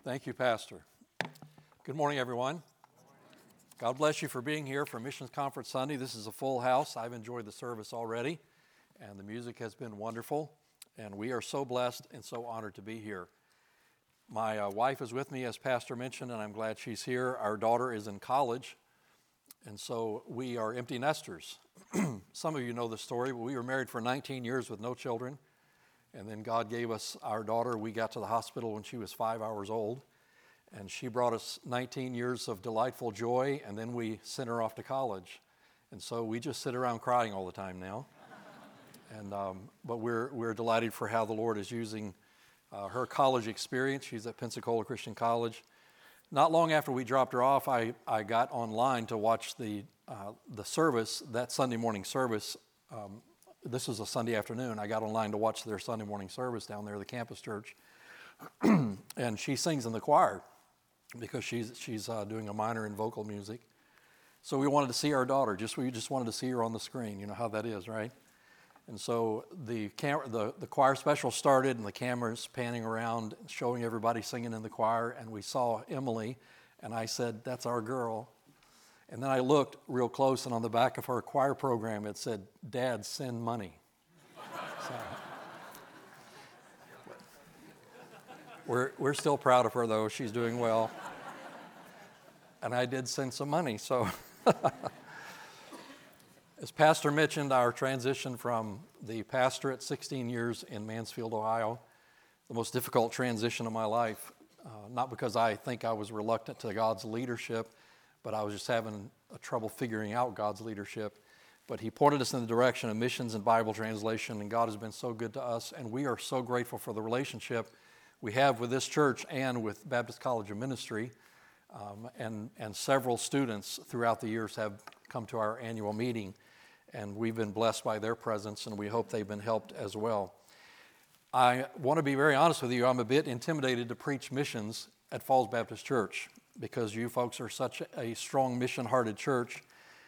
Thank you, Pastor. Good morning, everyone. God bless you for being here for Missions Conference Sunday. This is a full house. I've enjoyed the service already, and the music has been wonderful, and we are so blessed and so honored to be here. My wife is with me, as Pastor mentioned, and I'm glad she's here. Our daughter is in college, and so we are empty nesters. Some of you know the story, but we were married for 19 years with no children. And then God gave us our daughter. We got to the hospital when she was 5 hours old. And she brought us 19 years of delightful joy, and then we sent her off to college. And so we just sit around crying all the time now. But we're delighted for how the Lord is using her college experience. She's at Pensacola Christian College. Not long after we dropped her off, I got online to watch the service, that Sunday morning service. This was a Sunday afternoon. I got online to watch their Sunday morning service down there at the campus church. And she sings in the choir because she's doing a minor in vocal music. So we wanted to see our daughter. We just wanted to see her on the screen. You know how that is, right? And so the choir special started, and the camera's panning around, showing everybody singing in the choir. And we saw Emily, and I said, "That's our girl." And then I looked real close, and on the back of her choir program, it said, "Dad, send money." So, we're still proud of her, though. She's doing well. And I did send some money. So, as Pastor mentioned, our transition from the pastorate, 16 years in Mansfield, Ohio, the most difficult transition of my life, not because I think I was reluctant to God's leadership, but I was just having trouble figuring out God's leadership. But He pointed us in the direction of missions and Bible translation, and God has been so good to us, and we are so grateful for the relationship we have with this church and with Baptist College of Ministry, and several students throughout the years have come to our annual meeting, and we've been blessed by their presence, and we hope they've been helped as well. I want to be very honest with you. I'm a bit intimidated to preach missions at Falls Baptist Church, because you folks are such a strong mission-hearted church.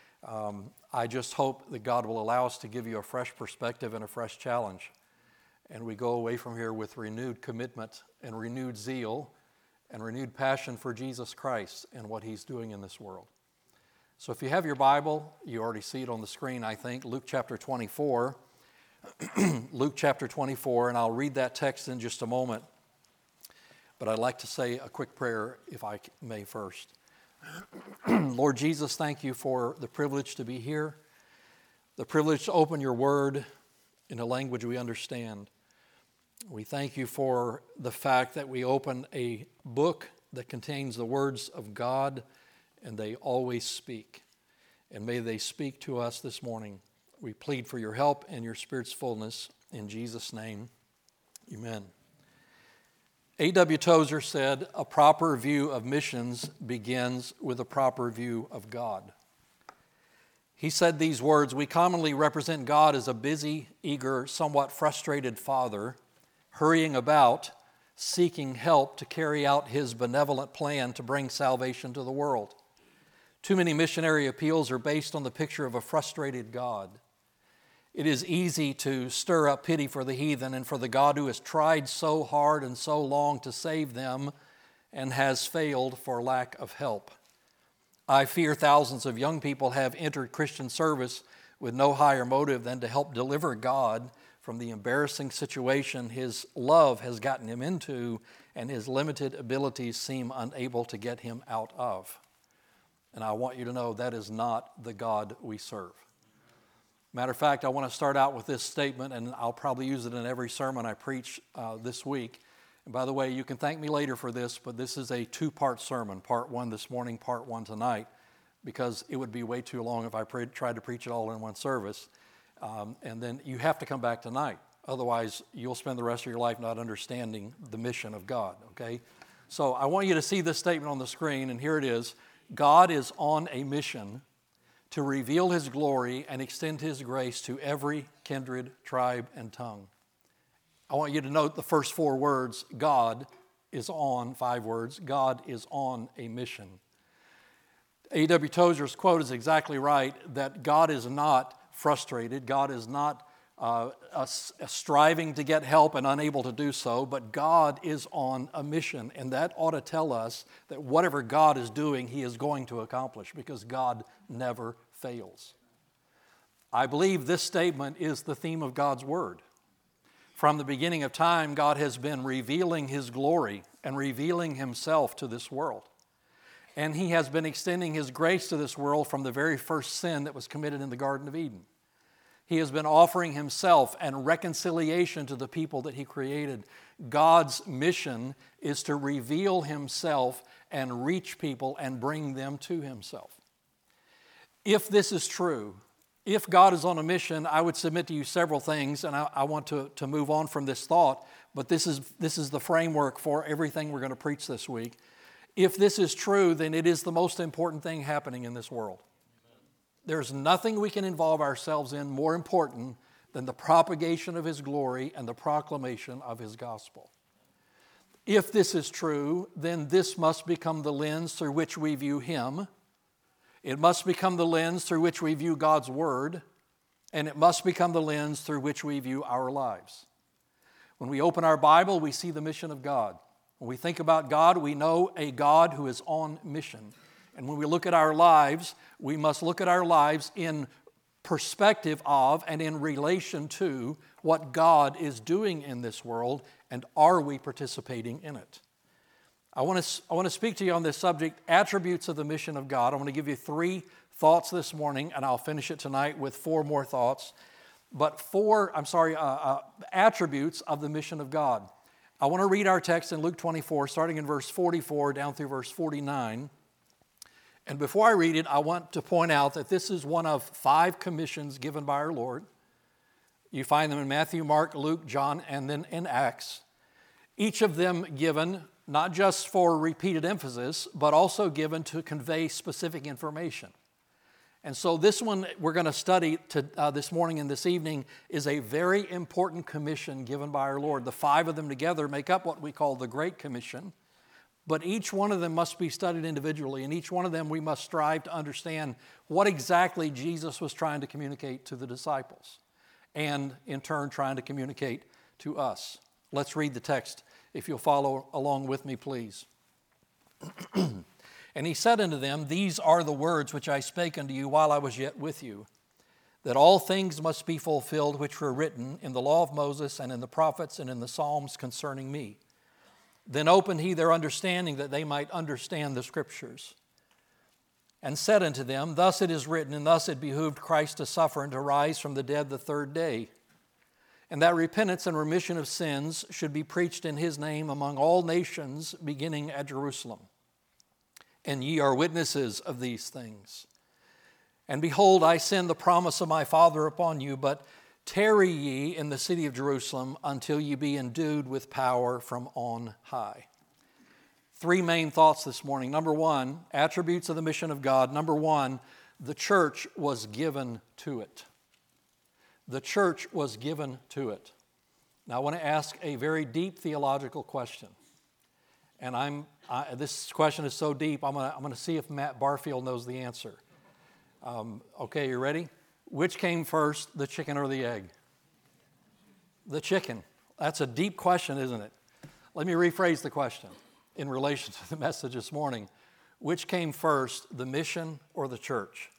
I just hope that God will allow us to give you a fresh perspective and a fresh challenge. And we go away from here with renewed commitment and renewed zeal and renewed passion for Jesus Christ and what He's doing in this world. So if you have your Bible, you already see it on the screen, I think, Luke chapter 24. Luke chapter 24, and I'll read that text in just a moment. But I'd like to say a quick prayer, if I may first. Lord Jesus, thank you for the privilege to be here, the privilege to open your word in a language we understand. We thank you for the fact that we open a book that contains the words of God, and they always speak. And may they speak to us this morning. We plead for your help and your Spirit's fullness. In Jesus' name, amen. A.W. Tozer said, "A proper view of missions begins with a proper view of God." He said these words, "We commonly represent God as a busy, eager, somewhat frustrated father, hurrying about, seeking help to carry out His benevolent plan to bring salvation to the world. Too many missionary appeals are based on the picture of a frustrated God. It is easy to stir up pity for the heathen and for the God who has tried so hard and so long to save them and has failed for lack of help. I fear thousands of young people have entered Christian service with no higher motive than to help deliver God from the embarrassing situation His love has gotten Him into and His limited abilities seem unable to get Him out of." And I want you to know that is not the God we serve. Matter of fact, I want to start out with this statement, and I'll probably use it in every sermon I preach this week. And by the way, you can thank me later for this, but this is a two-part sermon, part one this morning, part one tonight, because it would be way too long if I tried to preach it all in one service. And then you have to come back tonight. Otherwise, you'll spend the rest of your life not understanding the mission of God, okay? So I want you to see this statement on the screen, and here it is. God is on a mission to reveal His glory and extend His grace to every kindred, tribe, and tongue. I want you to note the first four words. God is on, 5 words. God is on a mission. A.W. Tozer's quote is exactly right, that God is not frustrated. God is not striving to get help and unable to do so, but God is on a mission, and that ought to tell us that whatever God is doing, He is going to accomplish, because God never fails. I believe this statement is the theme of God's Word. From the beginning of time, God has been revealing His glory and revealing Himself to this world. And He has been extending His grace to this world from the very first sin that was committed in the Garden of Eden. He has been offering Himself and reconciliation to the people that He created. God's mission is to reveal Himself and reach people and bring them to Himself. If this is true, if God is on a mission, I would submit to you several things, and I want to move on from this thought, but this is the framework for everything we're going to preach this week. If this is true, then it is the most important thing happening in this world. There's nothing we can involve ourselves in more important than the propagation of His glory and the proclamation of His gospel. If this is true, then this must become the lens through which we view Him. It must become the lens through which we view God's Word, and it must become the lens through which we view our lives. When we open our Bible, we see the mission of God. When we think about God, we know a God who is on mission. And when we look at our lives, we must look at our lives in perspective of and in relation to what God is doing in this world, and are we participating in it? I want to speak to you on this subject, attributes of the mission of God. I want to give you 3 thoughts this morning, and I'll finish it tonight with 4 more thoughts. But attributes of the mission of God. I want to read our text in Luke 24, starting in verse 44 down through verse 49. And before I read it, I want to point out that this is one of 5 commissions given by our Lord. You find them in Matthew, Mark, Luke, John, and then in Acts. Each of them given not just for repeated emphasis, but also given to convey specific information. And so this one we're going to study this morning and this evening is a very important commission given by our Lord. The 5 of them together make up what we call the Great Commission, but each one of them must be studied individually, and each one of them we must strive to understand what exactly Jesus was trying to communicate to the disciples, and in turn trying to communicate to us. Let's read the text, if you'll follow along with me, please. And He said unto them, These are the words which I spake unto you while I was yet with you, that all things must be fulfilled which were written in the law of Moses and in the prophets and in the Psalms concerning me. Then opened He their understanding that they might understand the Scriptures. And said unto them, Thus it is written, and thus it behooved Christ to suffer and to rise from the dead the 3rd day, and that repentance and remission of sins should be preached in His name among all nations, beginning at Jerusalem. And ye are witnesses of these things. And behold, I send the promise of my Father upon you, but tarry ye in the city of Jerusalem until ye be endued with power from on high. 3 main thoughts this morning. Number 1, attributes of the mission of God. Number 1, the church was given to it. The church was given to it. Now I want to ask a very deep theological question. And this question is so deep, I'm going to see if Matt Barfield knows the answer. Okay, you ready? Which came first, the chicken or the egg? The chicken. That's a deep question, isn't it? Let me rephrase the question in relation to the message this morning. Which came first, the mission or the church?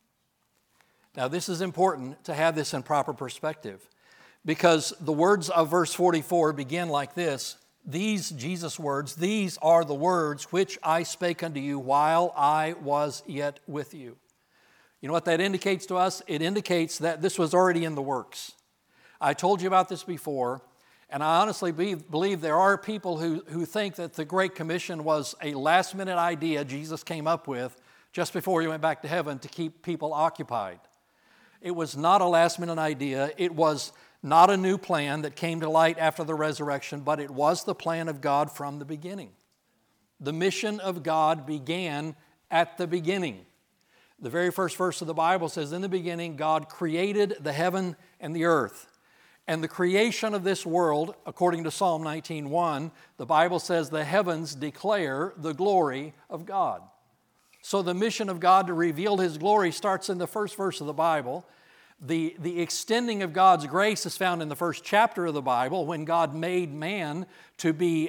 Now, this is important to have this in proper perspective, because the words of verse 44 begin like this. These, Jesus' words, these are the words which I spake unto you while I was yet with you. You know what that indicates to us? It indicates that this was already in the works. I told you about this before, and I honestly believe there are people who think that the Great Commission was a last-minute idea Jesus came up with just before He went back to heaven to keep people occupied. It was not a last-minute idea. It was not a new plan that came to light after the resurrection, but it was the plan of God from the beginning. The mission of God began at the beginning. The very first verse of the Bible says, In the beginning, God created the heaven and the earth. And the creation of this world, according to Psalm 19:1, the Bible says the heavens declare the glory of God. So the mission of God to reveal His glory starts in the first verse of the Bible. The extending of God's grace is found in the first chapter of the Bible when God made man to be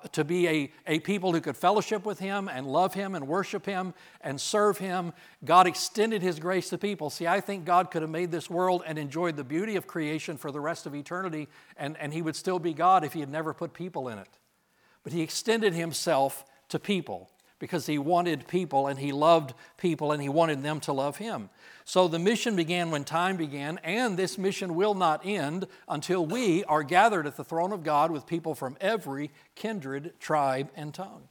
a people who could fellowship with Him and love Him and worship Him and serve Him. God extended His grace to people. See, I think God could have made this world and enjoyed the beauty of creation for the rest of eternity, and He would still be God if He had never put people in it. But He extended Himself to people because He wanted people and He loved people and He wanted them to love Him. So the mission began when time began, and this mission will not end until we are gathered at the throne of God with people from every kindred, tribe, and tongue.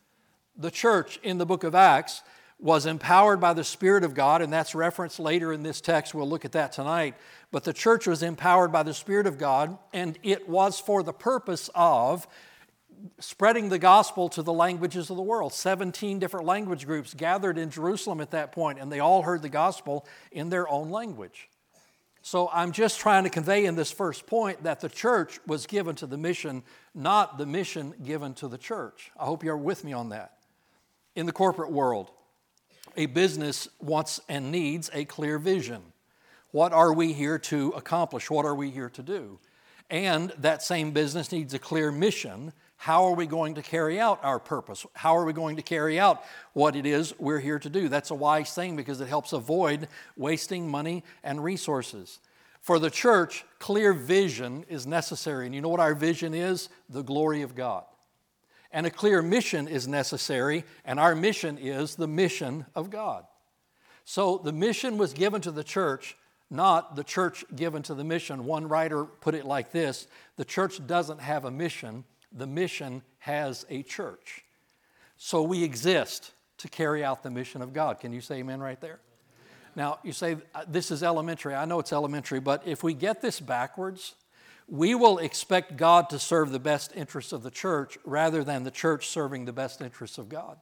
The church in the book of Acts was empowered by the Spirit of God, and that's referenced later in this text. We'll look at that tonight. But the church was empowered by the Spirit of God, and it was for the purpose of spreading the gospel to the languages of the world. 17 different language groups gathered in Jerusalem at that point, and they all heard the gospel in their own language. So I'm just trying to convey in this first point that the church was given to the mission, not the mission given to the church. I hope you're with me on that. In the corporate world, a business wants and needs a clear vision. What are we here to accomplish? What are we here to do? And that same business needs a clear mission. How are we going to carry out our purpose? How are we going to carry out what it is we're here to do? That's a wise thing because it helps avoid wasting money and resources. For the church, clear vision is necessary. And you know what our vision is? The glory of God. And a clear mission is necessary, and our mission is the mission of God. So the mission was given to the church, not the church given to the mission. One writer put it like this: the church doesn't have a mission. The mission has a church. So we exist to carry out the mission of God. Can you say amen right there? Now, you say, this is elementary. I know it's elementary, but if we get this backwards, we will expect God to serve the best interests of the church rather than the church serving the best interests of God.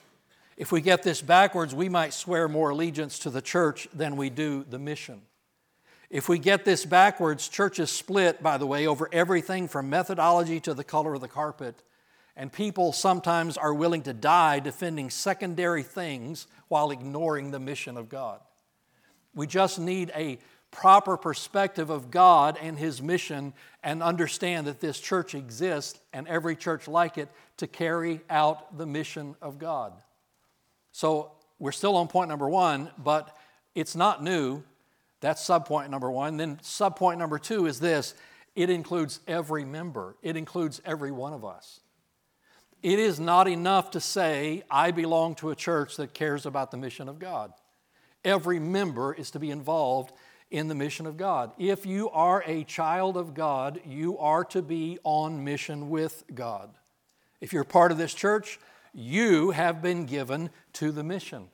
If we get this backwards, we might swear more allegiance to the church than we do the mission. If we get this backwards, churches split, by the way, over everything from methodology to the color of the carpet. And people sometimes are willing to die defending secondary things while ignoring the mission of God. We just need a proper perspective of God and His mission and understand that this church exists and every church like it to carry out the mission of God. So we're still on point number one, but it's not new. That's subpoint number one. Then subpoint number two is this: it includes every member. It includes every one of us. It is not enough to say, I belong to a church that cares about the mission of God. Every member is to be involved in the mission of God. If you are a child of God, you are to be on mission with God. If you're part of this church, you have been given to the mission.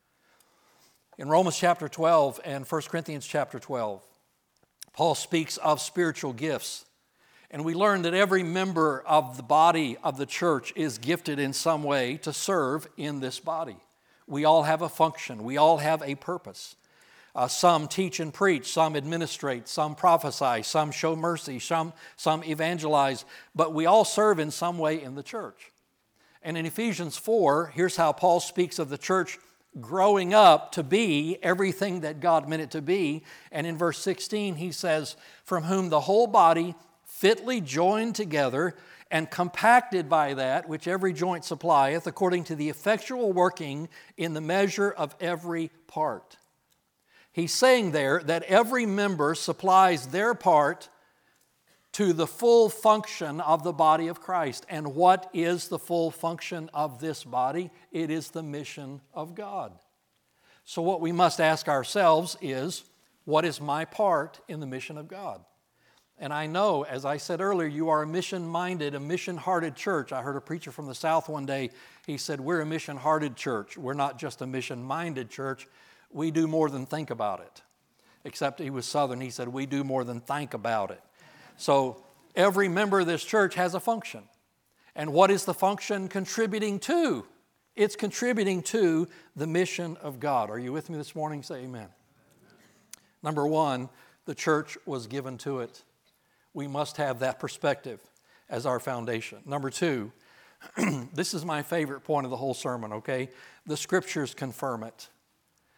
In Romans chapter 12 and 1 Corinthians chapter 12, Paul speaks of spiritual gifts. And we learn that every member of the body of the church is gifted in some way to serve in this body. We all have a function. We all have a purpose. Some teach and preach, some administrate, some prophesy, some show mercy, some evangelize, but we all serve in some way in the church. And in Ephesians 4, here's how Paul speaks of the church growing up to be everything that God meant it to be. And in verse 16, he says, from whom the whole body fitly joined together and compacted by that which every joint supplieth, according to the effectual working in the measure of every part. He's saying there that every member supplies their part to the full function of the body of Christ. And what is the full function of this body? It is the mission of God. So what we must ask ourselves is, what is my part in the mission of God? And I know, as I said earlier, you are a mission-minded, a mission-hearted church. I heard a preacher from the South one day. He said, we're a mission-hearted church. We're not just a mission-minded church. We do more than think about it. Except he was Southern. He said, we do more than think about it. So every member of this church has a function. And what is the function contributing to? It's contributing to the mission of God. Are you with me this morning? Say amen. Number one, the church was given to it. We must have that perspective as our foundation. Number two, this is my favorite point of the whole sermon, okay? The Scriptures confirm it.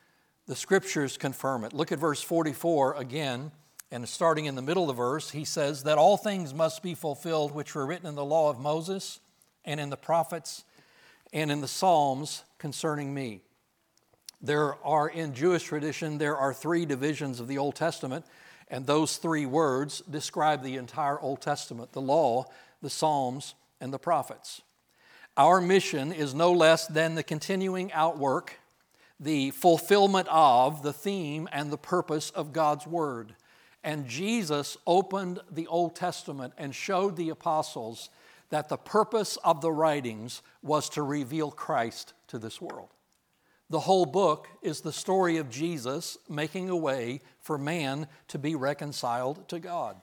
The Scriptures confirm it. Look at verse 44 again, and starting in the middle of the verse, he says that all things must be fulfilled which were written in the law of Moses and in the prophets and in the Psalms concerning me. There are, in Jewish tradition, there are three divisions of the Old Testament, and those three words describe the entire Old Testament: the law, the Psalms, and the prophets. Our mission is no less than the continuing outwork, the fulfillment of the theme and the purpose of God's Word. And Jesus opened the Old Testament and showed the apostles that the purpose of the writings was to reveal Christ to this world. The whole book is the story of Jesus making a way for man to be reconciled to God.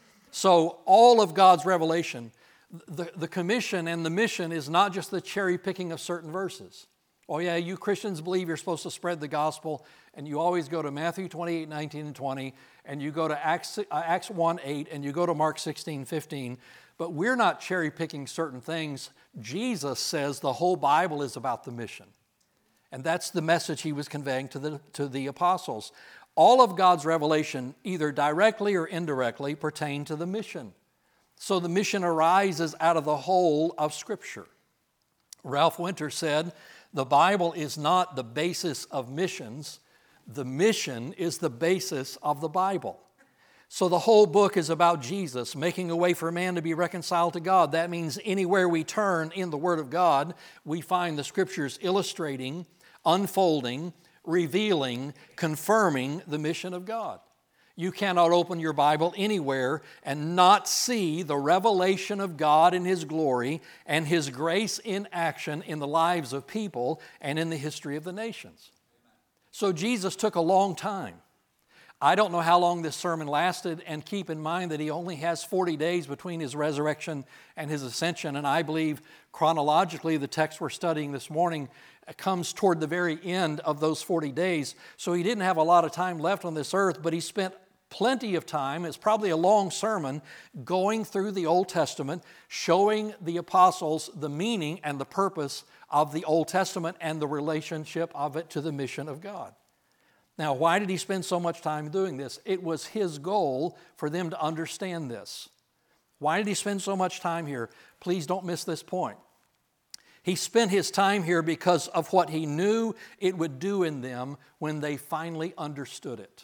So all of God's revelation, the commission and the mission is not just the cherry picking of certain verses. Oh yeah, you Christians believe you're supposed to spread the gospel, and you always go to Matthew 28, 19, and 20, and you go to Acts 1, 8, and you go to Mark 16, 15. But we're not cherry picking certain things. Jesus says the whole Bible is about the mission. And that's the message he was conveying to the apostles. All of God's revelation, either directly or indirectly, pertain to the mission. So the mission arises out of the whole of Scripture. Ralph Winter said, the Bible is not the basis of missions. The mission is the basis of the Bible. So the whole book is about Jesus making a way for man to be reconciled to God. That means anywhere we turn in the Word of God, we find the Scriptures illustrating, unfolding, revealing, confirming the mission of God. You cannot open your Bible anywhere and not see the revelation of God in His glory and His grace in action in the lives of people and in the history of the nations. So Jesus took a long time. I don't know how long this sermon lasted, and keep in mind that He only has 40 days between His resurrection and His ascension, and I believe chronologically the text we're studying this morning comes toward the very end of those 40 days. So He didn't have a lot of time left on this earth, but He spent plenty of time, it's probably a long sermon, going through the Old Testament, showing the apostles the meaning and the purpose of the Old Testament and the relationship of it to the mission of God. Now, why did He spend so much time doing this? It was His goal for them to understand this. Why did He spend so much time here? Please don't miss this point. He spent His time here because of what He knew it would do in them when they finally understood it.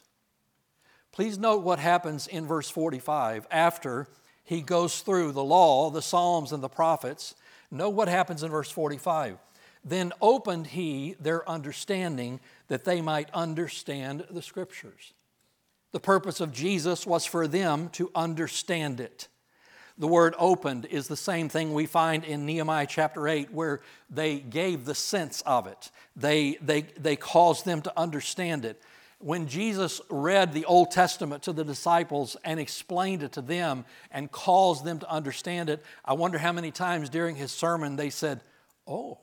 Please note what happens in verse 45 after He goes through the law, the Psalms, and the prophets. Note what happens in verse 45. Then opened He their understanding that they might understand the Scriptures. The purpose of Jesus was for them to understand it. The word opened is the same thing we find in Nehemiah chapter 8, where they gave the sense of it. They caused them to understand it. When Jesus read the Old Testament to the disciples and explained it to them and caused them to understand it, I wonder how many times during His sermon they said, oh,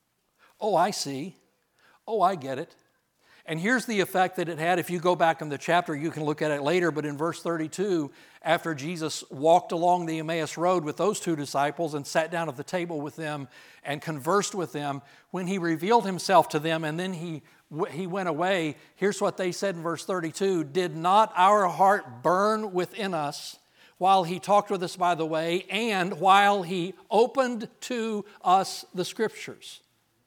I see. Oh, I get it. And here's the effect that it had. If you go back in the chapter, you can look at it later, but in verse 32, after Jesus walked along the Emmaus Road with those two disciples and sat down at the table with them and conversed with them, when He revealed Himself to them and then He went away, here's what they said in verse 32, "Did not our heart burn within us while He talked with us by the way and while He opened to us the Scriptures?"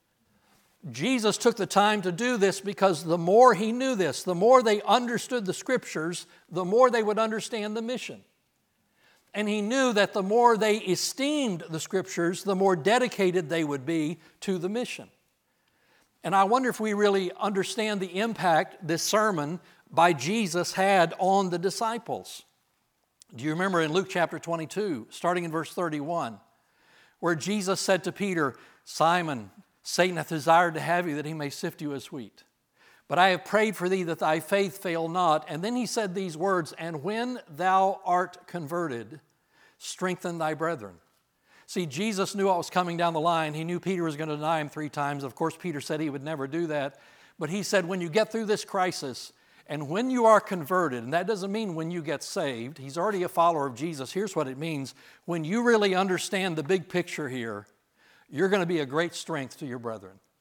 Jesus took the time to do this because the more He knew this, the more they understood the Scriptures, the more they would understand the mission. And He knew that the more they esteemed the Scriptures, the more dedicated they would be to the mission. And I wonder if we really understand the impact this sermon by Jesus had on the disciples. Do you remember in Luke chapter 22, starting in verse 31, where Jesus said to Peter, "Simon, Satan hath desired to have you that he may sift you as wheat. But I have prayed for thee that thy faith fail not." And then He said these words, "And when thou art converted, strengthen thy brethren." See, Jesus knew what was coming down the line. He knew Peter was going to deny Him 3 times. Of course, Peter said he would never do that. But He said, when you get through this crisis, and when you are converted, and that doesn't mean when you get saved. He's already a follower of Jesus. Here's what it means. When you really understand the big picture here, you're going to be a great strength to your brethren.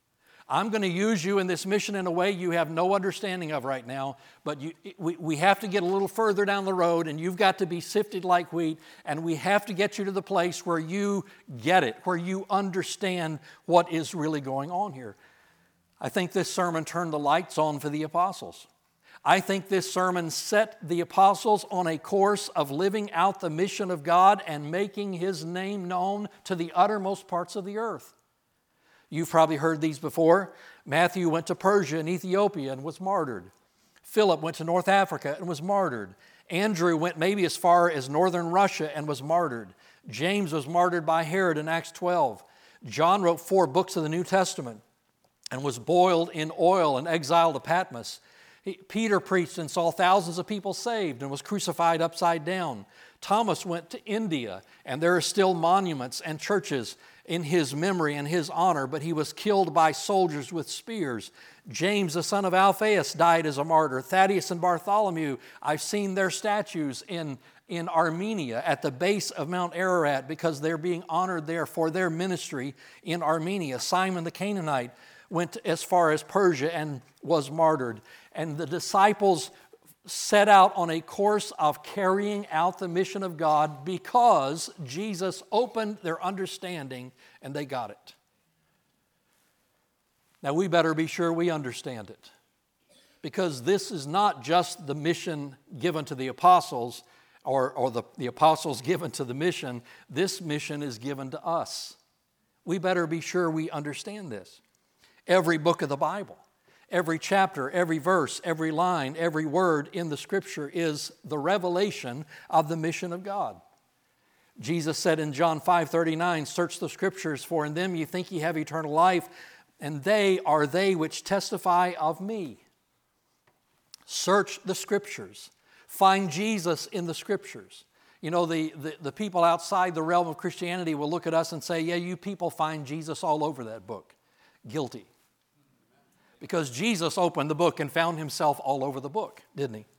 I'm going to use you in this mission in a way you have no understanding of right now, but we have to get a little further down the road, and you've got to be sifted like wheat, and we have to get you to the place where you get it, where you understand what is really going on here. I think this sermon turned the lights on for the apostles. I think this sermon set the apostles on a course of living out the mission of God and making His name known to the uttermost parts of the earth. You've probably heard these before. Matthew went to Persia and Ethiopia and was martyred. Philip went to North Africa and was martyred. Andrew went maybe as far as northern Russia and was martyred. James was martyred by Herod in Acts 12. John wrote 4 books of the New Testament and was boiled in oil and exiled to Patmos. Peter preached and saw thousands of people saved and was crucified upside down. Thomas went to India, and there are still monuments and churches in his memory and his honor, but he was killed by soldiers with spears. James, the son of Alphaeus, died as a martyr. Thaddeus and Bartholomew, I've seen their statues in Armenia at the base of Mount Ararat because they're being honored there for their ministry in Armenia. Simon the Canaanite went as far as Persia and was martyred. And the disciples set out on a course of carrying out the mission of God because Jesus opened their understanding and they got it. Now we better be sure we understand it, because this is not just the mission given to the apostles or the apostles given to the mission. This mission is given to us. We better be sure we understand this. Every book of the Bible, every chapter, every verse, every line, every word in the Scripture is the revelation of the mission of God. Jesus said in John 5:39, "Search the Scriptures, for in them ye think ye have eternal life, and they are they which testify of me." Search the Scriptures. Find Jesus in the Scriptures. You know, the people outside the realm of Christianity will look at us and say, yeah, you people find Jesus all over that book. Guilty. Because Jesus opened the book and found Himself all over the book, didn't He?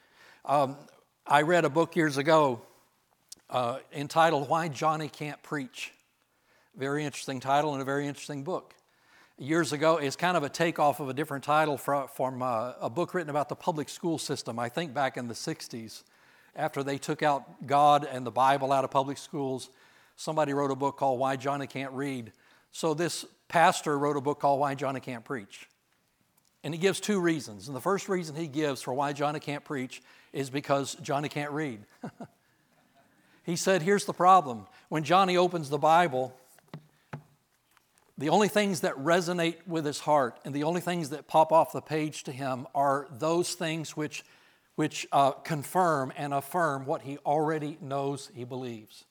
I read a book years ago entitled Why Johnny Can't Preach. Very interesting title and a very interesting book. Years ago, it's kind of a takeoff of a different title from a book written about the public school system, I think back in the 60s. After they took out God and the Bible out of public schools, somebody wrote a book called Why Johnny Can't Read. So this pastor wrote a book called Why Johnny Can't Preach. And he gives 2 reasons. And the first reason he gives for why Johnny can't preach is because Johnny can't read. He said, here's the problem. When Johnny opens the Bible, the only things that resonate with his heart and the only things that pop off the page to him are those things which confirm and affirm what he already knows he believes.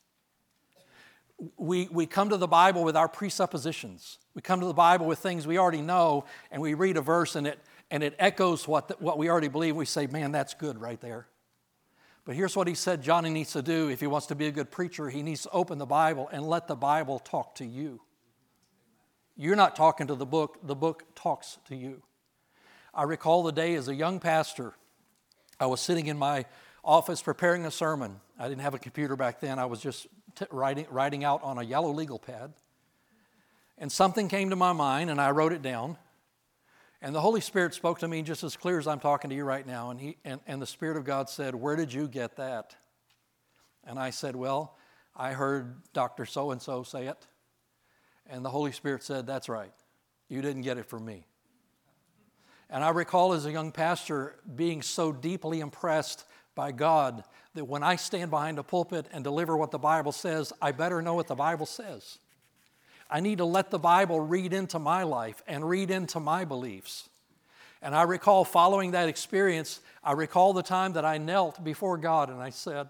We come to the Bible with our presuppositions. We come to the Bible with things we already know, and we read a verse and it echoes what we already believe. We say, man, that's good right there. But here's what he said Johnny needs to do if he wants to be a good preacher. He needs to open the Bible and let the Bible talk to you. You're not talking to the book talks to you. I recall the day as a young pastor, I was sitting in my office preparing a sermon. I didn't have a computer back then. I was just writing out on a yellow legal pad. And something came to my mind, and I wrote it down. And the Holy Spirit spoke to me just as clear as I'm talking to you right now. And the Spirit of God said, "Where did you get that?" And I said, "Well, I heard Dr. So-and-so say it." And the Holy Spirit said, "That's right. You didn't get it from me." And I recall as a young pastor being so deeply impressed by God that when I stand behind a pulpit and deliver what the Bible says, I better know what the Bible says. I need to let the Bible read into my life and read into my beliefs. And I recall following that experience, I recall the time that I knelt before God and I said,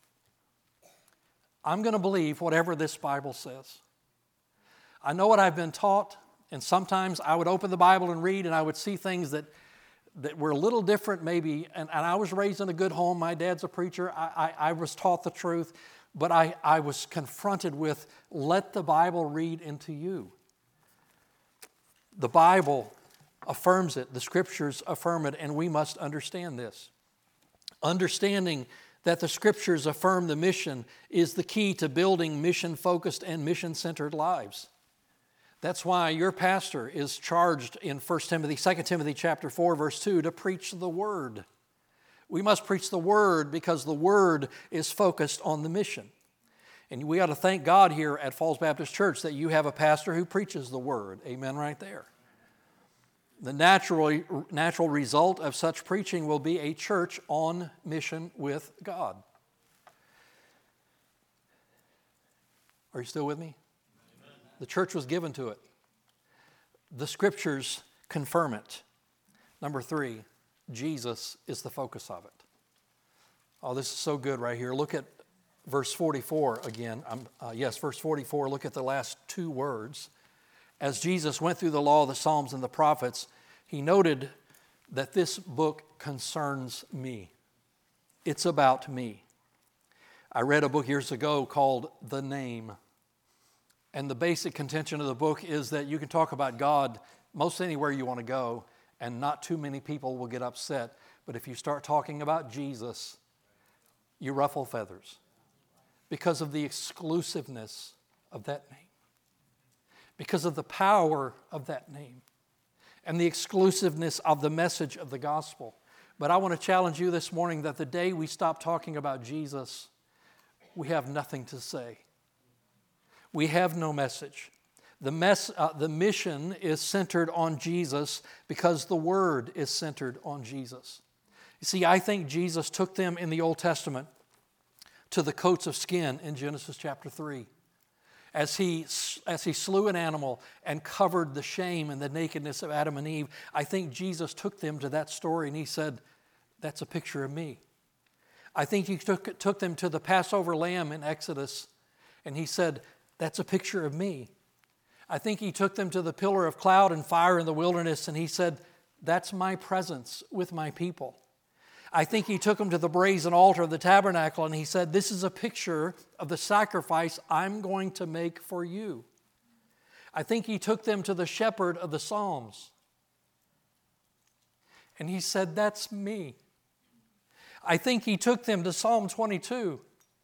I'm going to believe whatever this Bible says. I know what I've been taught, and sometimes I would open the Bible and read and I would see things that were a little different maybe, and I was raised in a good home. My dad's a preacher. I was taught the truth, but I was confronted with, let the Bible read into you. The Bible affirms it. The Scriptures affirm it, and we must understand this. Understanding that the Scriptures affirm the mission is the key to building mission-focused and mission-centered lives. That's why your pastor is charged in 2 Timothy chapter 4, verse 2, to preach the Word. We must preach the Word because the Word is focused on the mission. And we ought to thank God here at Falls Baptist Church that you have a pastor who preaches the Word. Amen right there. The natural result of such preaching will be a church on mission with God. Are you still with me? Amen. The church was given to it. The Scriptures confirm it. Number 3, Jesus is the focus of it. Oh, this is so good right here. Look at verse 44 again. Verse 44, look at the last 2 words. As Jesus went through the law, the Psalms, and the prophets, he noted that this book concerns me. It's about me. I read a book years ago called The Name. And the basic contention of the book is that you can talk about God most anywhere you want to go, and not too many people will get upset. But if you start talking about Jesus, you ruffle feathers because of the exclusiveness of that name, because of the power of that name, and the exclusiveness of the message of the gospel. But I want to challenge you this morning that the day we stop talking about Jesus, we have nothing to say. We have no message. The mission is centered on Jesus because the Word is centered on Jesus. You see, I think Jesus took them in the Old Testament to the coats of skin in Genesis chapter 3. As he slew an animal and covered the shame and the nakedness of Adam and Eve, I think Jesus took them to that story and he said, that's a picture of me. I think he took them to the Passover lamb in Exodus and he said, that's a picture of me. I think he took them to the pillar of cloud and fire in the wilderness and he said, that's my presence with my people. I think he took them to the brazen altar of the tabernacle and he said, this is a picture of the sacrifice I'm going to make for you. I think he took them to the shepherd of the Psalms and he said, that's me. I think he took them to Psalm 22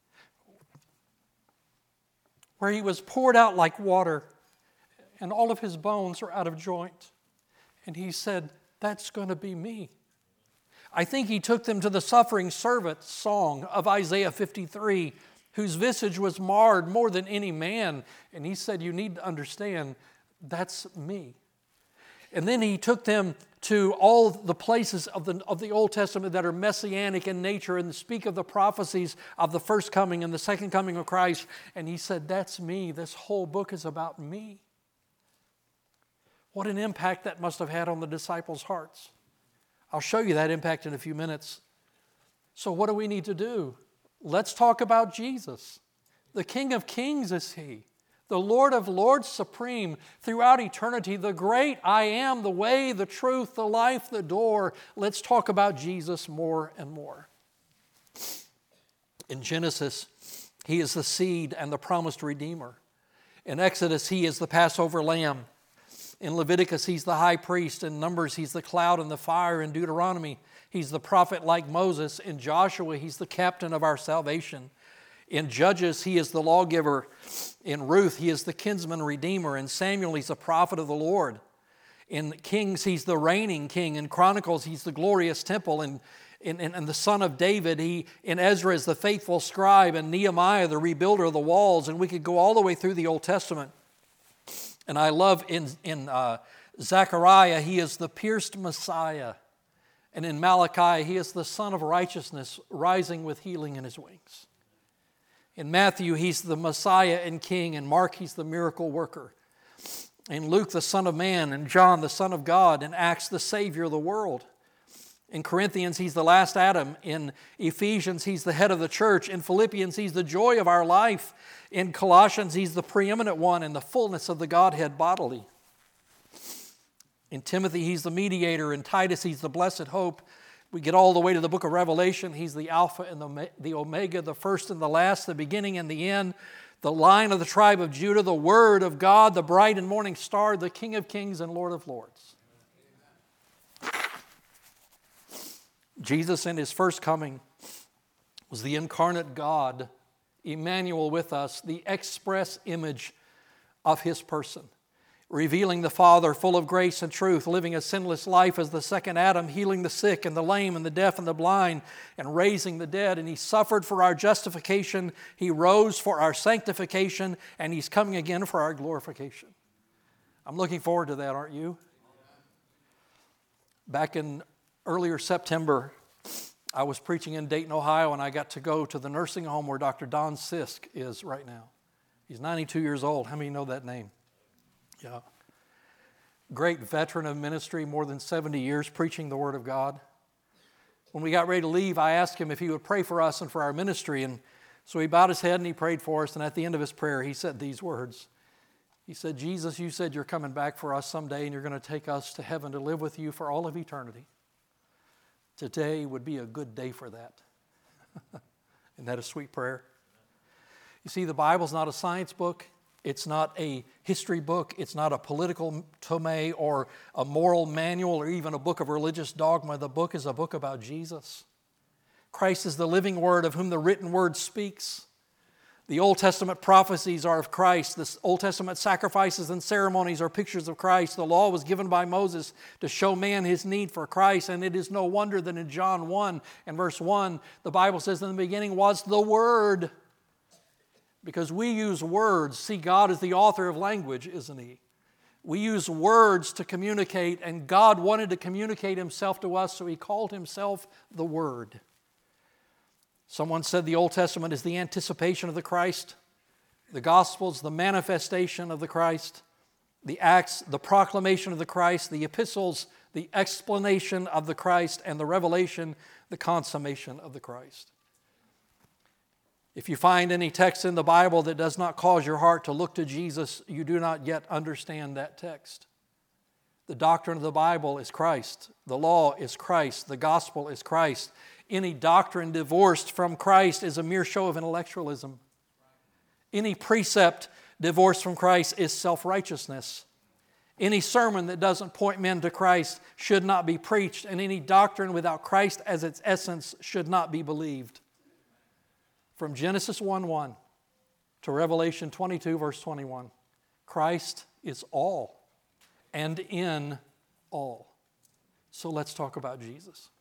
where he was poured out like water and all of his bones are out of joint. And he said, that's going to be me. I think he took them to the suffering servant song of Isaiah 53, whose visage was marred more than any man. And he said, you need to understand, that's me. And then he took them to all the places of the Old Testament that are messianic in nature and speak of the prophecies of the first coming and the second coming of Christ. And he said, that's me. This whole book is about me. What an impact that must have had on the disciples' hearts. I'll show you that impact in a few minutes. So what do we need to do? Let's talk about Jesus. The King of Kings is He. The Lord of Lords supreme throughout eternity. The great I am, the way, the truth, the life, the door. Let's talk about Jesus more and more. In Genesis, He is the seed and the promised Redeemer. In Exodus, He is the Passover lamb. In Leviticus, He's the high priest. In Numbers, He's the cloud and the fire. In Deuteronomy, He's the prophet like Moses. In Joshua, He's the captain of our salvation. In Judges, He is the lawgiver. In Ruth, He is the kinsman redeemer. In Samuel, He's the prophet of the Lord. In Kings, He's the reigning king. In Chronicles, He's the glorious temple. And the son of David, in Ezra is the faithful scribe. And Nehemiah, the rebuilder of the walls. And we could go all the way through the Old Testament. And I love in Zechariah, He is the pierced Messiah. And in Malachi, He is the Son of righteousness, rising with healing in His wings. In Matthew, He's the Messiah and King. In Mark, He's the miracle worker. In Luke, the Son of Man. In John, the Son of God. In Acts, the Savior of the world. In Corinthians, He's the last Adam. In Ephesians, He's the head of the church. In Philippians, He's the joy of our life. In Colossians, He's the preeminent one and the fullness of the Godhead bodily. In Timothy, He's the mediator. In Titus, He's the blessed hope. We get all the way to the book of Revelation. He's the Alpha and the Omega, the first and the last, the beginning and the end, the Lion of the tribe of Judah, the Word of God, the bright and morning star, the King of kings and Lord of lords. Jesus in His first coming was the incarnate God, Emmanuel with us, the express image of His person. revealing the Father, full of grace and truth, living a sinless life as the second Adam, healing the sick and the lame and the deaf and the blind, and raising the dead. And He suffered for our justification, He rose for our sanctification, and He's coming again for our glorification. I'm looking forward to that, aren't you? Back in earlier September, I was preaching in Dayton, Ohio, and I got to go to the nursing home where Dr. Don Sisk is right now. He's 92 years old. How many know that name? Yeah. Great veteran of ministry, more than 70 years preaching the Word of God. When we got ready to leave, I asked him if he would pray for us and for our ministry. And so he bowed his head and he prayed for us. And at the end of his prayer, he said these words. He said, Jesus, you said you're coming back for us someday and you're going to take us to heaven to live with you for all of eternity. Today would be a good day for that. Isn't that a sweet prayer? You see, the Bible's not a science book. It's not a history book. It's not a political tome or a moral manual or even a book of religious dogma. The book is a book about Jesus. Christ is the living Word of whom the written Word speaks. The Old Testament prophecies are of Christ. The Old Testament sacrifices and ceremonies are pictures of Christ. The law was given by Moses to show man his need for Christ. And it is no wonder that in John 1 and verse 1, the Bible says, in the beginning was the Word. Because we use words. See, God is the author of language, isn't He? We use words to communicate, and God wanted to communicate Himself to us, so He called Himself the Word. Someone said the Old Testament is the anticipation of the Christ. The Gospels, the manifestation of the Christ. The Acts, the proclamation of the Christ. The Epistles, the explanation of the Christ. And the Revelation, the consummation of the Christ. If you find any text in the Bible that does not cause your heart to look to Jesus, you do not yet understand that text. The doctrine of the Bible is Christ. The law is Christ. The gospel is Christ. Any doctrine divorced from Christ is a mere show of intellectualism. Any precept divorced from Christ is self-righteousness. Any sermon that doesn't point men to Christ should not be preached, and any doctrine without Christ as its essence should not be believed. From Genesis 1:1 to Revelation 22, verse 21, Christ is all and in all. So let's talk about Jesus.